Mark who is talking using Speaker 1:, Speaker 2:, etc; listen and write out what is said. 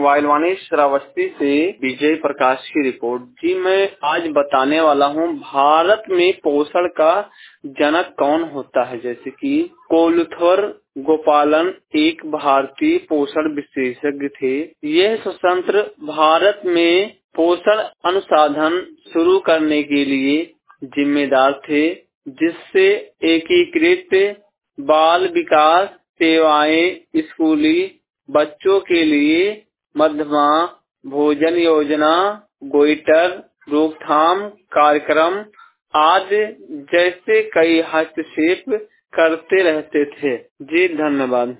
Speaker 1: Mobile वाणी श्रावस्ती से विजय प्रकाश की report. जी मैं आज बताने वाला हूँ भारत में पोषण का जनक कौन होता है। जैसे कि कोलुथर गोपालन एक भारतीय पोषण विशेषज्ञ थे। यह स्वतंत्र भारत में पोषण अनुसंधान शुरू करने के लिए जिम्मेदार थे, जिससे एकीकृत बाल विकास सेवाएं, स्कूली बच्चों के लिए मध्यमा भोजन योजना, गोइटर रोकथाम कार्यक्रम आदि जैसे कई हस्तक्षेप करते रहते थे। जी धन्यवाद।